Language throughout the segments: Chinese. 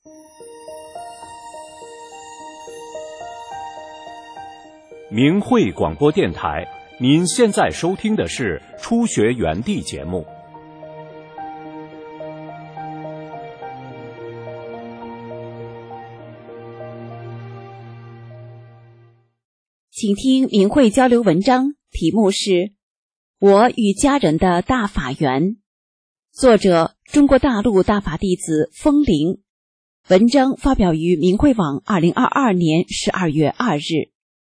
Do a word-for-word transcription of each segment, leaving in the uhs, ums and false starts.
明慧广播电台，您现在收听的是初学园地节目。 请听明慧交流文章，题目是《我与家人的大法缘》，作者中国大陆大法弟子风铃。文章发表于明慧网二零二二年十二月二日。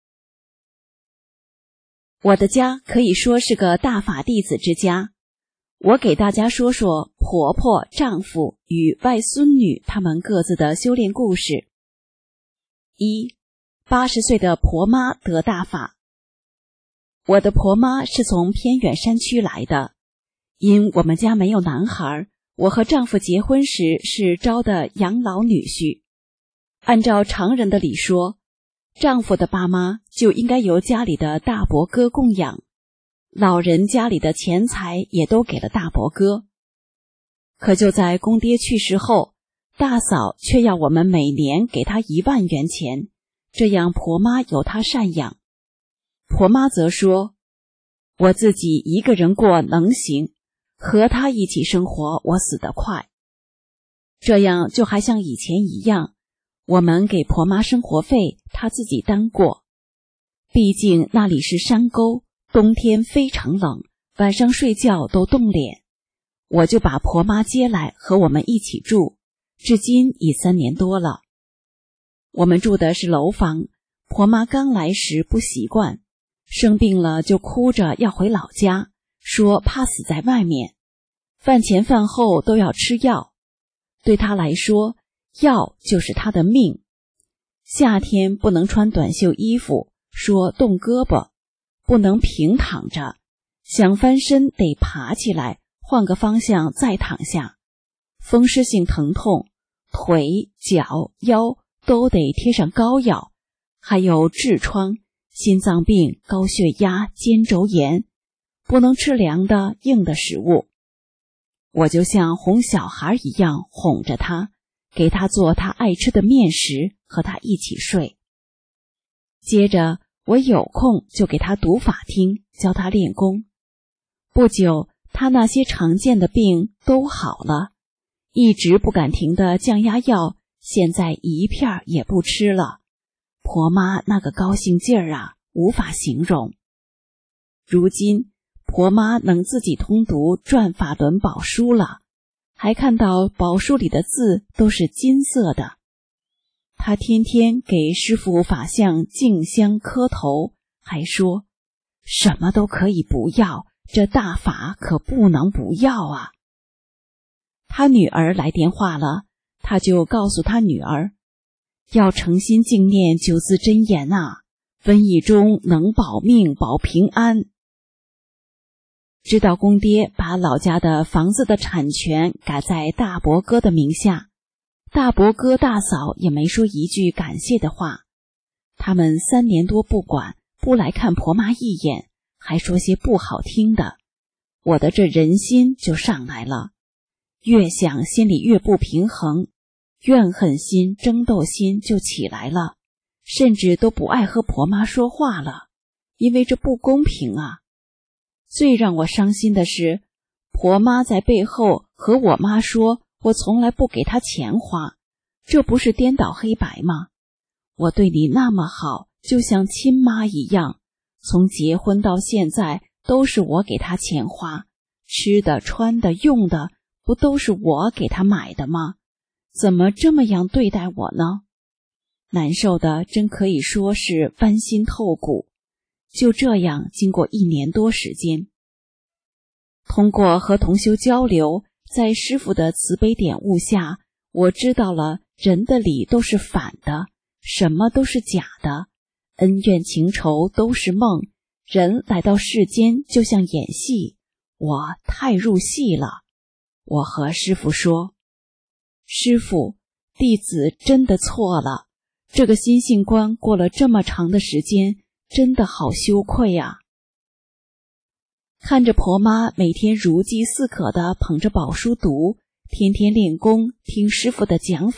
我的家可以说是个大法弟子之家。我给大家说说婆婆、丈夫与外孙女他们各自的修炼故事。一、八十岁的婆妈得大法。我的婆妈是从偏远山区来的，因我们家没有男孩，我和丈夫结婚时是招的养老女婿。按照常人的理说，丈夫的爸妈就应该由家里的大伯哥供养，老人家里的钱财也都给了大伯哥。可就在公爹去世后，大嫂却要我们每年给她一万元钱，这样婆妈由她赡养。婆妈则说，我自己一个人过能行，和她一起生活我死得快。这样就还像以前一样，我们给婆妈生活费，她自己担过。毕竟那里是山沟，冬天非常冷，晚上睡觉都冻脸。我就把婆妈接来和我们一起住，至今已三年多了。我们住的是楼房，婆妈刚来时不习惯，生病了就哭着要回老家，说怕死在外面，饭前饭后都要吃药。对她来说，药就是她的命。夏天不能穿短袖衣服，说冻胳膊，不能平躺着，想翻身得爬起来，换个方向再躺下。风湿性疼痛，腿、脚、腰都得贴上膏药，还有痔疮、心脏病、高血压、肩周炎，不能吃凉的硬的食物。我就像哄小孩一样哄着他，给他做他爱吃的面食，和他一起睡。接着我有空就给他读法听，教他练功。不久他那些常见的病都好了，一直不敢停的降压药现在一片也不吃了。婆妈那个高兴劲儿啊，无法形容。如今婆妈能自己通读转法轮宝书了，还看到宝书里的字都是金色的。她天天给师父法像敬香磕头，还说什么都可以不要，这大法可不能不要啊。她女儿来电话了，她就告诉她女儿，要诚心敬念九字真言啊，瘟疫中能保命保平安。知道公爹把老家的房子的产权改在大伯哥的名下，大伯哥大嫂也没说一句感谢的话。他们三年多不管，不来看婆妈一眼，还说些不好听的，我的这人心就上来了，越想心里越不平衡，怨恨心、争斗心就起来了，甚至都不爱和婆妈说话了，因为这不公平啊。最让我伤心的是，婆妈在背后和我妈说我从来不给她钱花，这不是颠倒黑白吗？我对你那么好，就像亲妈一样，从结婚到现在都是我给她钱花，吃的、穿的、用的，不都是我给她买的吗？怎么这么样对待我呢？难受的真可以说是剜心透骨。就这样经过一年多时间，通过和同修交流，在师父的慈悲点悟下，我知道了人的理都是反的，什么都是假的，恩怨情仇都是梦，人来到世间就像演戏，我太入戏了。我和师父说，师父，弟子真的错了，这个心性关过了这么长的时间，真的好羞愧啊。看着婆妈每天如饥似渴地捧着宝书读，天天练功，听师父的讲法，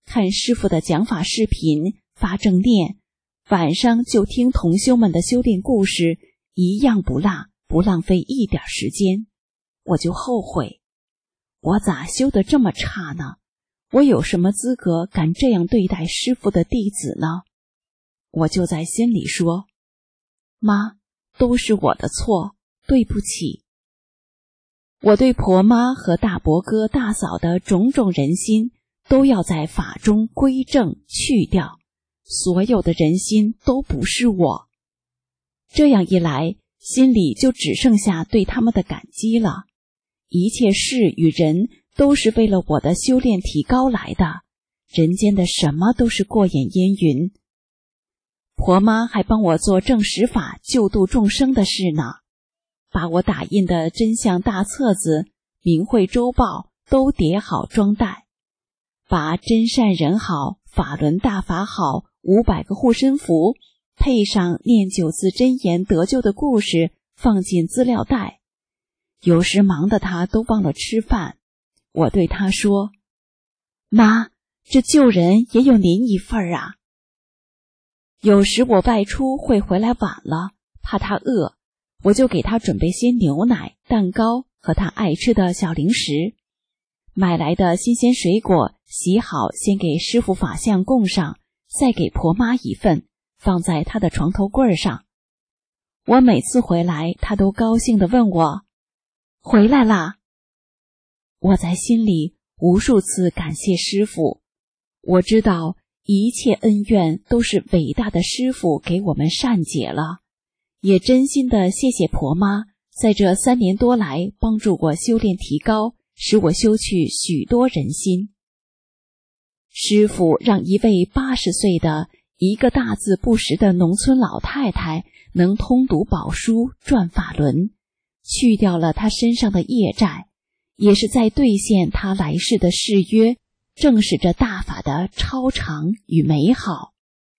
看师父的讲法视频，发正念，晚上就听同修们的修炼故事，一样不落，不浪费一点时间。我就后悔，我咋修得这么差呢？我有什么资格敢这样对待师父的弟子呢？我就在心里说，妈，都是我的错，对不起。我对婆妈和大伯哥大嫂的种种人心都要在法中归正去掉，所有的人心都不是我。这样一来，心里就只剩下对他们的感激了。一切事与人都是为了我的修炼提高来的，人间的什么都是过眼烟云。婆妈还帮我做正实法救度众生的事呢，把我打印的真相大册子、明慧周报都叠好装袋，把真善人好、法轮大法好五百个护身符配上念九字真言得救的故事放进资料袋。有时忙得他都忘了吃饭，我对他说，妈，这救人也有您一份儿啊。有时我外出会回来晚了，怕他饿，我就给他准备些牛奶、蛋糕和他爱吃的小零食。买来的新鲜水果洗好，先给师父法像供上，再给婆妈一份，放在他的床头柜上。我每次回来，他都高兴地问我，回来啦。我在心里无数次感谢师父，我知道一切恩怨都是伟大的师父给我们善解了，也真心的谢谢婆妈在这三年多来帮助我修炼提高，使我修去许多人心。师父让一位八十岁的一个大字不识的农村老太太能通读宝书转法轮，去掉了她身上的业债，也是在兑现她来世的誓约，证实着大法的超常与美好。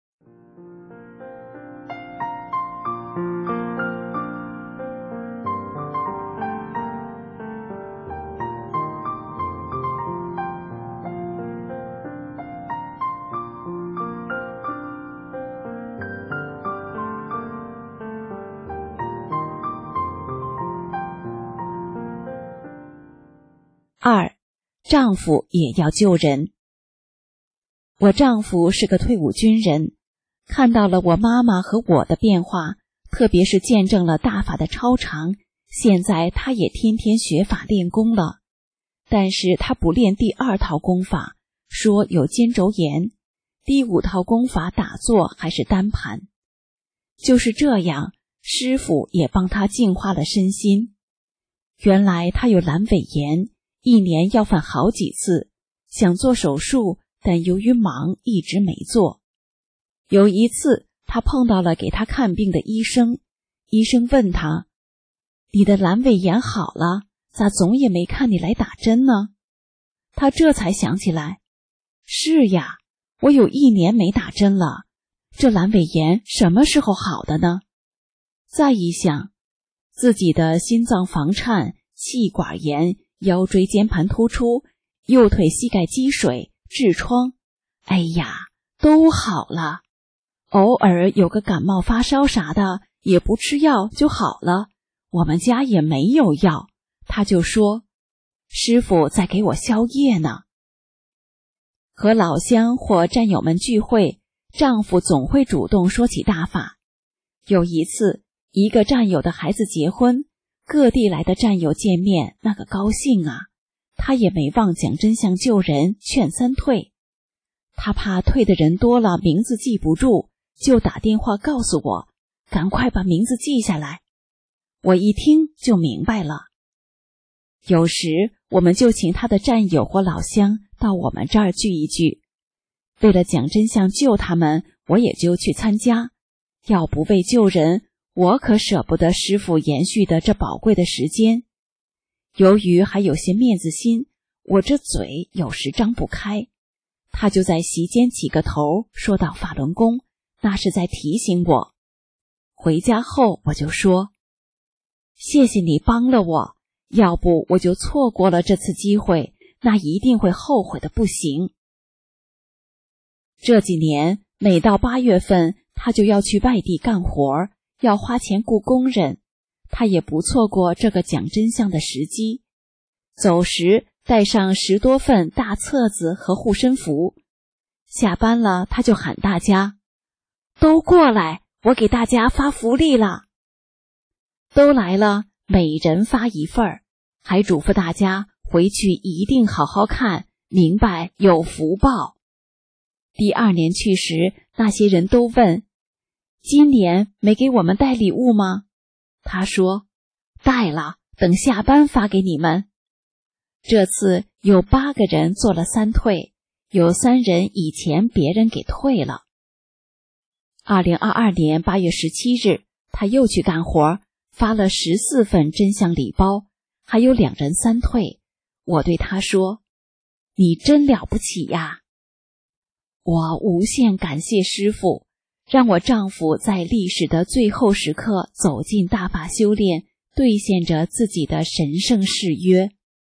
二，丈夫也要救人。我丈夫是个退伍军人，看到了我妈妈和我的变化，特别是见证了大法的超常，现在他也天天学法练功了。但是他不练第二套功法，说有肩轴炎，第五套功法打坐还是单盘。就是这样，师父也帮他净化了身心。原来他有阑尾炎，一年要犯好几次，想做手术，但由于忙一直没做。有一次他碰到了给他看病的医生，医生问他，你的阑尾炎好了，咋总也没看你来打针呢？他这才想起来，是呀，我有一年没打针了，这阑尾炎什么时候好的呢？再一想，自己的心脏房颤、气管炎、腰椎间盘突出、右腿膝盖积水、痔疮，哎呀，都好了。偶尔有个感冒发烧啥的，也不吃药就好了。我们家也没有药，他就说，师父在给我消业呢。和老乡或战友们聚会，丈夫总会主动说起大法。有一次，一个战友的孩子结婚，各地来的战友见面，那个高兴啊！他也没忘讲真相救人，劝三退。他怕退的人多了，名字记不住，就打电话告诉我，赶快把名字记下来。我一听就明白了。有时我们就请他的战友或老乡到我们这儿聚一聚，为了讲真相救他们，我也就去参加。要不为救人，我可舍不得师父延续的这宝贵的时间。由于还有些面子心，我这嘴有时张不开。他就在席间起个头，说到法轮功，那是在提醒我。回家后我就说，谢谢你帮了我，要不我就错过了这次机会，那一定会后悔的不行。 这几年每到八月份，他就要去外地干活，要花钱雇工人，他也不错过这个讲真相的时机。走时带上十多份大册子和护身符，下班了他就喊大家：都过来，我给大家发福利了。都来了，每人发一份儿，还嘱咐大家回去一定好好看，明白有福报。第二年去时，那些人都问：今年没给我们带礼物吗？他说：带了，等下班发给你们。这次有八个人做了三退，有三人以前别人给退了。二零二二年八月十七日，他又去干活，发了十四份真相礼包，还有两人三退。我对他说：你真了不起呀！我无限感谢师父，让我丈夫在历史的最后时刻走进大法修炼，兑现着自己的神圣誓约。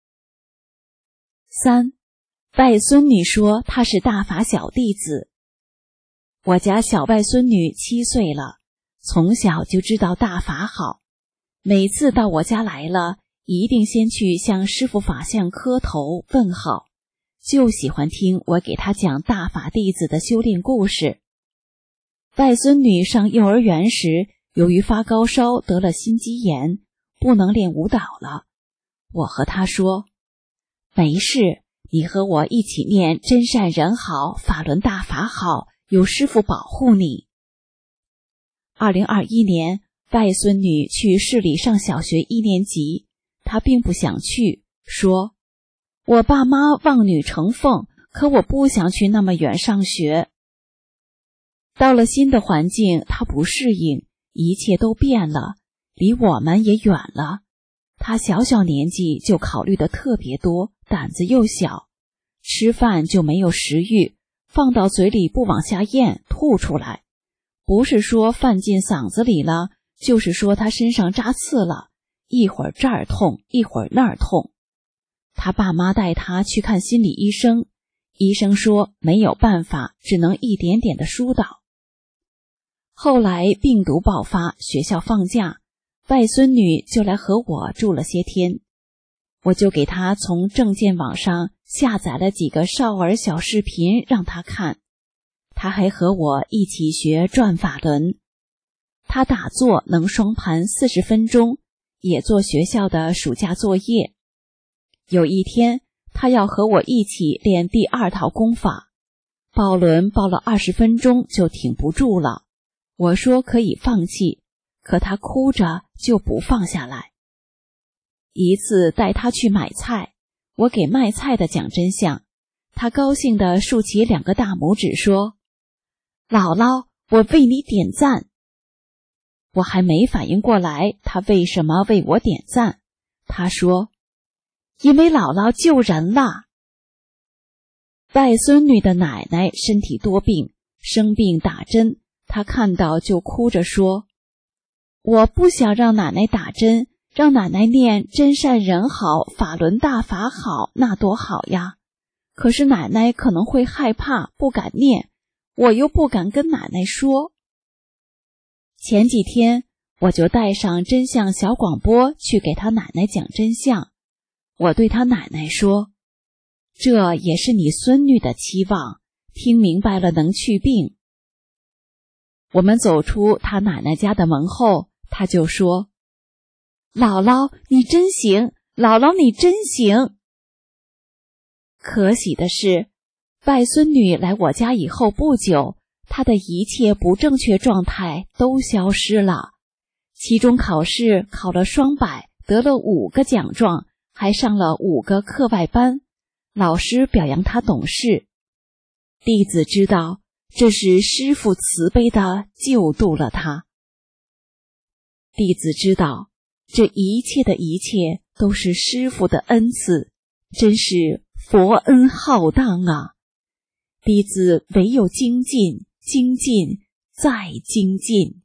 三，外孙女说她是大法小弟子。我家小外孙女七岁了，从小就知道大法好，每次到我家来了，一定先去向师父法相磕头问好，就喜欢听我给她讲大法弟子的修炼故事。外孙女上幼儿园时，由于发高烧得了心肌炎，不能练舞蹈了。我和她说：没事，你和我一起念真善人好，法轮大法好，有师父保护你。二零二一年，外孙女去市里上小学一年级，她并不想去，说：我爸妈望女成凤，可我不想去那么远上学。到了新的环境，她不适应，一切都变了，离我们也远了。她小小年纪就考虑的特别多，胆子又小，吃饭就没有食欲，放到嘴里不往下咽，吐出来。不是说饭进嗓子里了，就是说她身上扎刺了，一会儿这儿痛，一会儿那儿痛。她爸妈带她去看心理医生，医生说没有办法，只能一点点的疏导。后来病毒爆发，学校放假，外孙女就来和我住了些天，我就给她从证件网上下载了几个少儿小视频让她看。她还和我一起学转法轮。她打坐能双盘四十分钟，也做学校的暑假作业。有一天，她要和我一起练第二套功法，抱轮抱了二十分钟就挺不住了。我说可以放弃，可她哭着就不放下来。一次带她去买菜，我给卖菜的讲真相，她高兴地竖起两个大拇指说：姥姥，我为你点赞。我还没反应过来她为什么为我点赞，她说：因为姥姥救人了。外孙女的奶奶身体多病，生病打针，她看到就哭着说：我不想让奶奶打针，让奶奶念真善人好，法轮大法好，那多好呀。可是奶奶可能会害怕，不敢念，我又不敢跟奶奶说。前几天我就带上真相小广播去给她奶奶讲真相。我对她奶奶说：这也是你孙女的期望，听明白了能去病。我们走出她奶奶家的门后，她就说：姥姥你真行，姥姥你真行。可喜的是，外孙女来我家以后不久，她的一切不正确状态都消失了。期中考试考了双百，得了五个奖状，还上了五个课外班，老师表扬她懂事。弟子知道，这是师父慈悲地救度了她。弟子知道，这一切的一切都是师父的恩赐，真是佛恩浩荡啊！弟子唯有精进，精进，再精进。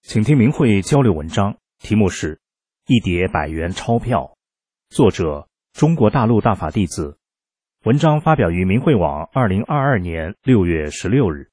请听明慧交流文章，题目是《一叠百元钞票》，作者中国大陆大法弟子。文章发表于明慧网二零二二年六月十六日。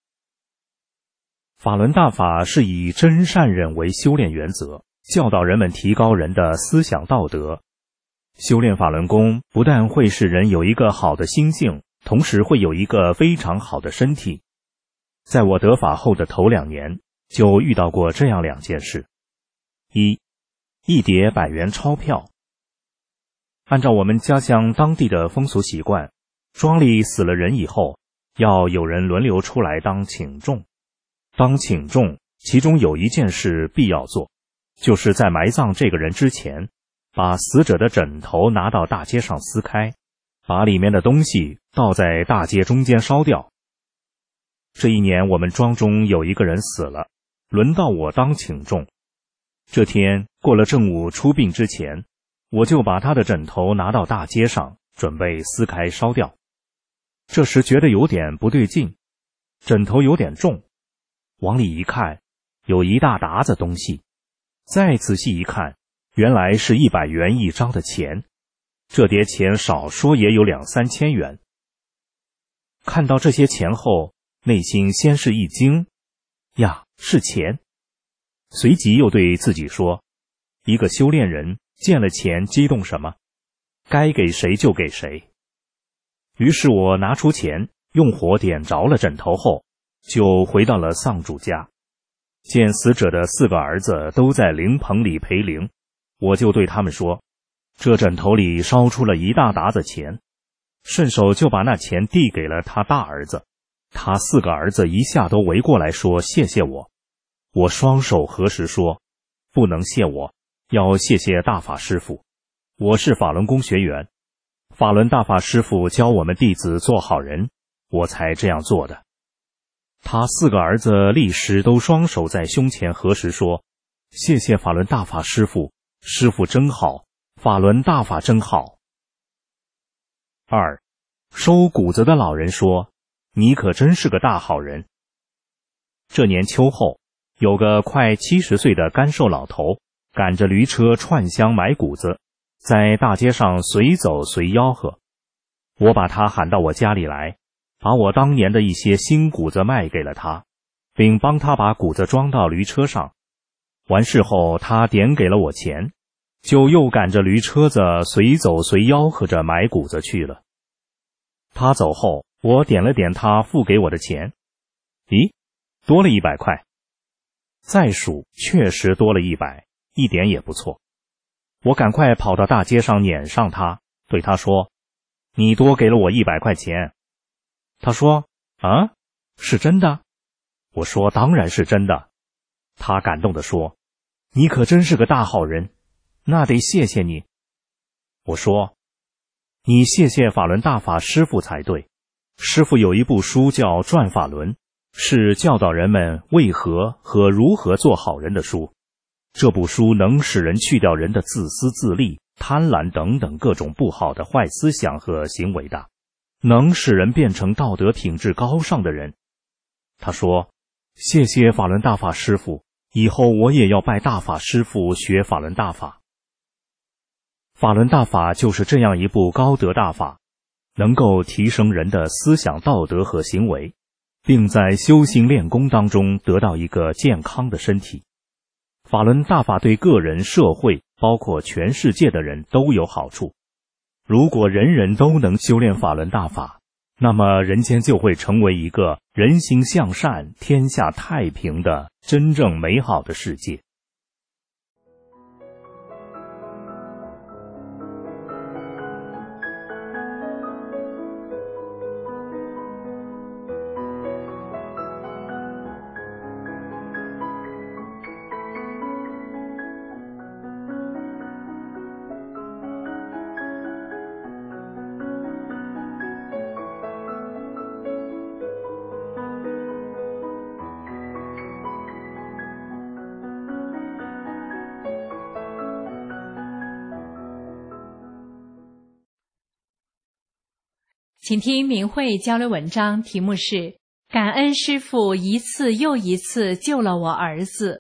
法轮大法是以真善忍为修炼原则，教导人们提高人的思想道德。修炼法轮功不但会使人有一个好的心性，同时会有一个非常好的身体。在我得法后的头两年，就遇到过这样两件事。一，一叠百元钞票。按照我们家乡当地的风俗习惯，庄里死了人以后，要有人轮流出来当请众。当请众，其中有一件事必要做，就是在埋葬这个人之前，把死者的枕头拿到大街上撕开，把里面的东西倒在大街中间烧掉。这一年我们庄中有一个人死了，轮到我当请众。这天过了正午出殡之前，我就把他的枕头拿到大街上，准备撕开烧掉。这时觉得有点不对劲，枕头有点重，往里一看，有一大沓子东西。再仔细一看，原来是一百元一张的钱，这叠钱少说也有两三千元。看到这些钱后，内心先是一惊，呀，是钱。随即又对自己说，一个修炼人见了钱激动什么？该给谁就给谁。于是我拿出钱，用火点着了枕头后，就回到了丧主家。见死者的四个儿子都在灵棚里陪灵，我就对他们说，这枕头里烧出了一大沓子钱，顺手就把那钱递给了他大儿子。他四个儿子一下都围过来说谢谢我。我双手合十说，不能谢我，要谢谢大法师父。我是法轮功学员，法轮大法师父教我们弟子做好人，我才这样做的。他四个儿子立时都双手在胸前合十说，谢谢法轮大法师父，师父真好，法轮大法真好。二，收谷子的老人说，你可真是个大好人。这年秋后，有个快七十岁的干瘦老头，赶着驴车串乡买谷子，在大街上随走随吆喝。我把他喊到我家里来，把我当年的一些新谷子卖给了他，并帮他把谷子装到驴车上。完事后，他点给了我钱，就又赶着驴车子随走随吆喝着买谷子去了。他走后，我点了点他付给我的钱，咦，多了一百块。再数，确实多了一百，一点也不错。我赶快跑到大街上撵上他，对他说，你多给了我一百块钱。他说，啊，是真的？我说，当然是真的。他感动地说，你可真是个大好人，那得谢谢你。我说，你谢谢法轮大法师父才对。师父有一部书叫《转法轮》，是教导人们为何和如何做好人的书。这部书能使人去掉人的自私自利、贪婪等等各种不好的坏思想和行为的，能使人变成道德品质高尚的人。他说，谢谢法轮大法师父，以后我也要拜大法师父学法轮大法。法轮大法就是这样一部高德大法，能够提升人的思想道德和行为，并在修行练功当中得到一个健康的身体。法轮大法对个人、社会，包括全世界的人都有好处。如果人人都能修炼法轮大法，那么人间就会成为一个人心向善、天下太平的真正美好的世界。 请听明慧交流文章，题目是感恩师父一次又一次救了我儿子，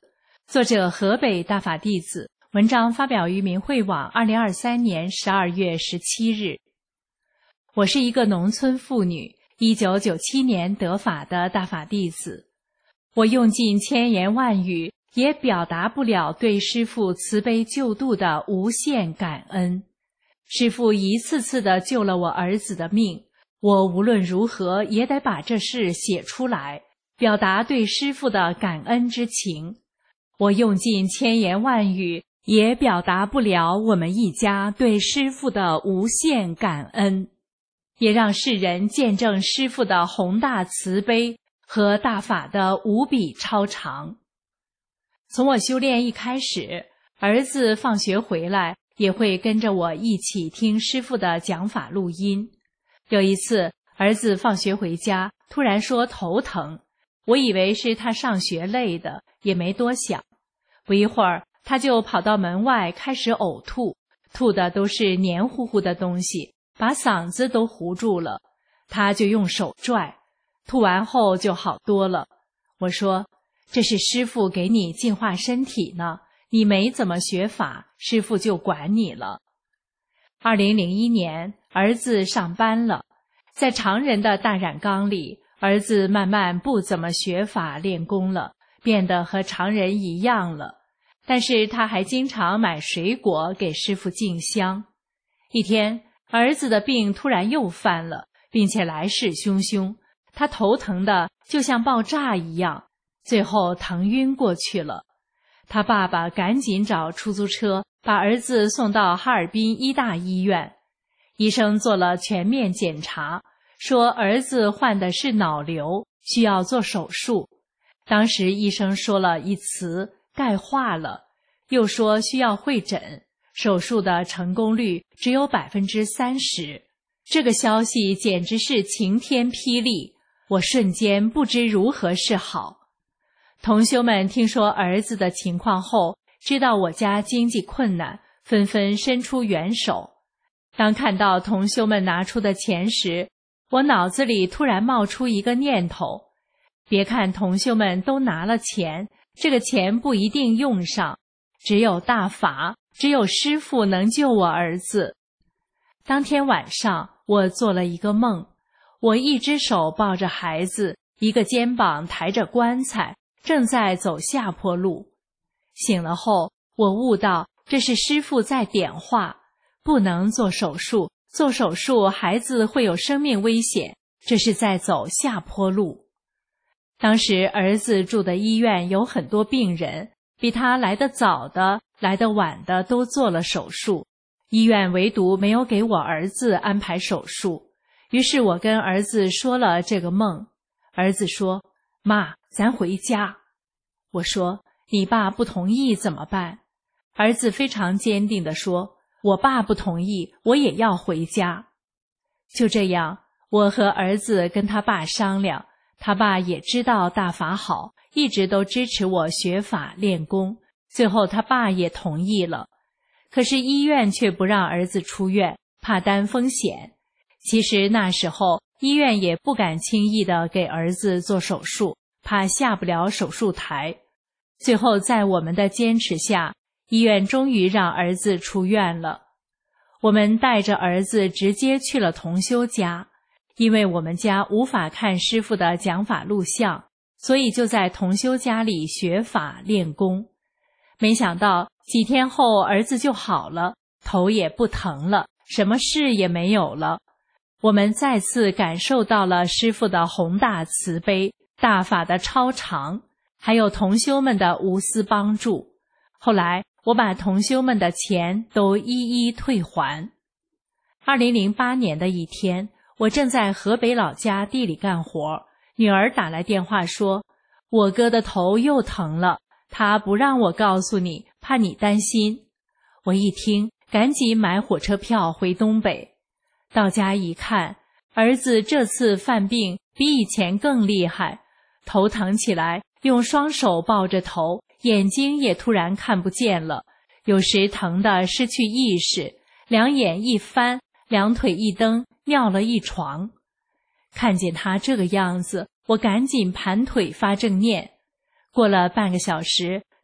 作者河北大法弟子，文章发表于明慧网二零二三年十二月十七日。我是一个农村妇女，一九九七年得法的大法弟子。我用尽千言万语，也表达不了对师父慈悲救度的无限感恩。师父一次次地救了我儿子的命，我无论如何也得把这事写出来，表达对师父的感恩之情。我用尽千言万语，也表达不了我们一家对师父的无限感恩，也让世人见证师父的宏大慈悲和大法的无比超常。从我修炼一开始，儿子放学回来也会跟着我一起听师父的讲法录音。有一次，儿子放学回家，突然说头疼，我以为是他上学累的，也没多想。不一会儿，他就跑到门外开始呕吐，吐的都是黏糊糊的东西，把嗓子都糊住了。他就用手拽，吐完后就好多了。我说，这是师父给你净化身体呢，你没怎么学法，师父就管你了。二零零一年，儿子上班了，在常人的大染缸里，儿子慢慢不怎么学法练功了，变得和常人一样了。但是他还经常买水果给师父敬香。一天，儿子的病突然又犯了，并且来势汹汹，他头疼的就像爆炸一样，最后疼晕过去了。他爸爸赶紧找出租车，把儿子送到哈尔滨医大医院。医生做了全面检查，说儿子患的是脑瘤，需要做手术。当时医生说了一词，钙化了，又说需要会诊，手术的成功率只有 百分之三十。 这个消息简直是晴天霹雳，我瞬间不知如何是好。同修们听说儿子的情况后，知道我家经济困难，纷纷伸出援手。当看到同修们拿出的钱时，我脑子里突然冒出一个念头，别看同修们都拿了钱，这个钱不一定用上，只有大法，只有师父能救我儿子。当天晚上，我做了一个梦，我一只手抱着孩子，一个肩膀抬着棺材，正在走下坡路。醒了后，我悟到这是师父在点化，不能做手术，做手术孩子会有生命危险，这是在走下坡路。当时儿子住的医院有很多病人，比他来得早的、来得晚的都做了手术，医院唯独没有给我儿子安排手术。于是我跟儿子说了这个梦，儿子说，妈，咱回家。我说，你爸不同意怎么办？儿子非常坚定地说，我爸不同意，我也要回家。就这样，我和儿子跟他爸商量，他爸也知道大法好，一直都支持我学法练功，最后他爸也同意了。可是医院却不让儿子出院，怕担风险。其实那时候医院也不敢轻易的给儿子做手术，怕下不了手术台。最后在我们的坚持下，医院终于让儿子出院了。我们带着儿子直接去了同修家，因为我们家无法看师父的讲法录像，所以就在同修家里学法练功。没想到几天后儿子就好了，头也不疼了，什么事也没有了。我们再次感受到了师父的宏大慈悲，大法的超常，还有同修们的无私帮助。后来我把同修们的钱都一一退还。二零零八年的一天，我正在河北老家地里干活，女儿打来电话说，我哥的头又疼了，他不让我告诉你，怕你担心。我一听，赶紧买火车票回东北。到家一看，儿子这次犯病比以前更厉害，头疼起来，用双手抱着头，眼睛也突然看不见了，有时疼得失去意识，两眼一翻，两腿一蹬，尿了一床。看见他这个样子，我赶紧盘腿发正念。过了半个小时，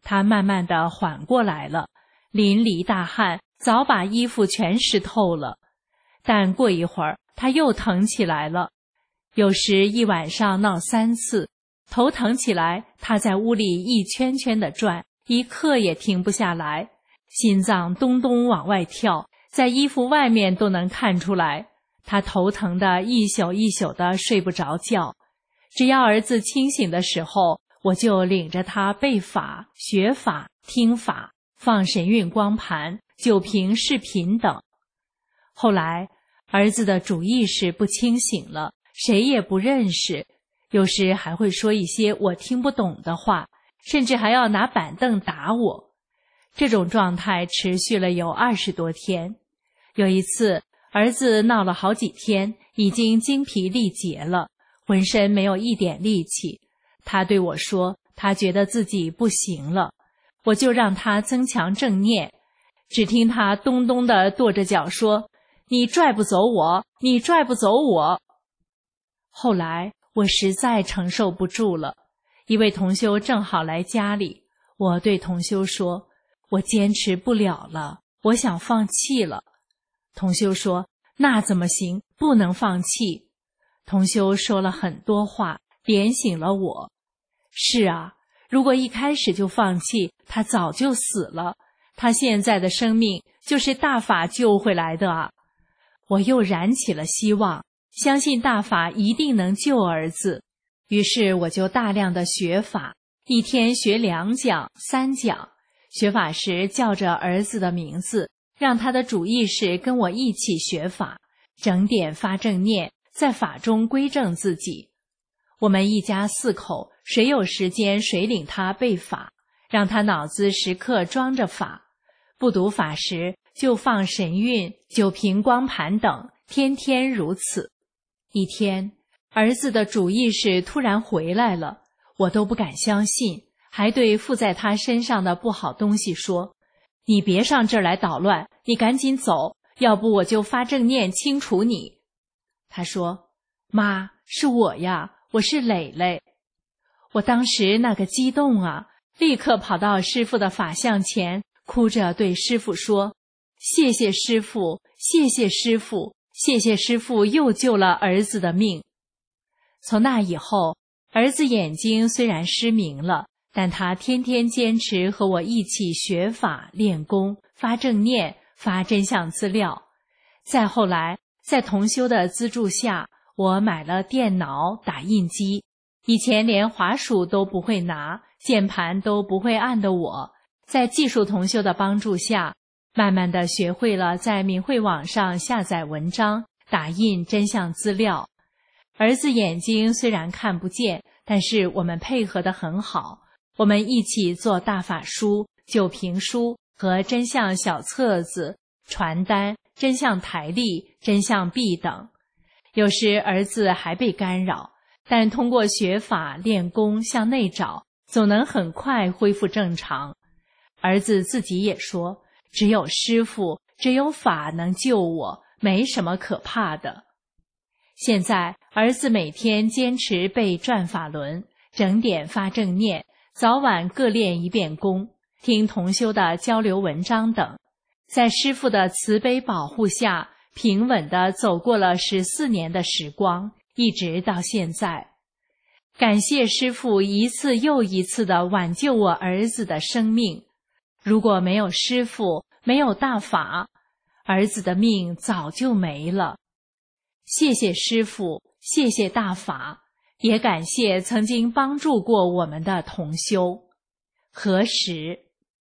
他慢慢地缓过来了，淋漓大汗，早把衣服全湿透了。但过一会儿，他又疼起来了，有时一晚上闹三次，头疼起来，他在屋里一圈圈地转，一刻也停不下来，心脏咚咚往外跳，在衣服外面都能看出来。他头疼得一宿一宿的睡不着觉，只要儿子清醒的时候，我就领着他背法、学法、听法，放神韵光盘、九平视频等。后来儿子的主意识不清醒了，谁也不认识，有时还会说一些我听不懂的话，甚至还要拿板凳打我。这种状态持续了有二十多天。有一次儿子闹了好几天，已经精疲力竭了，浑身没有一点力气。他对我说，他觉得自己不行了，我就让他增强正念。只听他咚咚地跺着脚说，你拽不走我，你拽不走我。后来我实在承受不住了，一位同修正好来家里，我对同修说，我坚持不了了，我想放弃了。同修说，那怎么行，不能放弃。同修说了很多话，点醒了我。是啊，如果一开始就放弃，他早就死了，他现在的生命就是大法救回来的啊。我又燃起了希望，相信大法一定能救儿子。于是我就大量的学法，一天学两讲、三讲。学法时叫着儿子的名字，让他的主意识跟我一起学法，整点发正念，在法中归正自己。我们一家四口，谁有时间谁领他背法，让他脑子时刻装着法。不读法时就放神韵、九平光盘等，天天如此。一天，儿子的主意识突然回来了，我都不敢相信，还对附在他身上的不好东西说，你别上这儿来捣乱，你赶紧走，要不我就发正念清除你。他说，妈，是我呀，我是磊磊。我当时那个激动啊，立刻跑到师父的法像前，哭着对师父说，谢谢师父，谢谢师父，谢谢师父又救了儿子的命。从那以后，儿子眼睛虽然失明了，但他天天坚持和我一起学法、练功、发正念、发真相资料。再后来，在同修的资助下，我买了电脑、打印机。以前连滑鼠都不会拿，键盘都不会按的我，在技术同修的帮助下，慢慢地学会了在明慧网上下载文章、打印真相资料。儿子眼睛虽然看不见，但是我们配合得很好，我们一起做大法书、九评书和真相小册子、传单、真相台历、真相币等。有时儿子还被干扰，但通过学法练功向内找，总能很快恢复正常。儿子自己也说，只有师父，只有法能救我，没什么可怕的。现在儿子每天坚持背转法轮，整点发正念，早晚各练一遍功，听同修的交流文章等，在师父的慈悲保护下，平稳地走过了十四年的时光，一直到现在。感谢师父一次又一次地挽救我儿子的生命。如果没有师父，没有大法，儿子的命早就没了。谢谢师父，谢谢大法，也感谢曾经帮助过我们的同修。何时？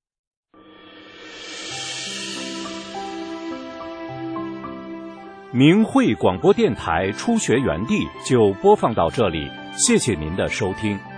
明慧广播电台初学园地就播放到这里，谢谢您的收听。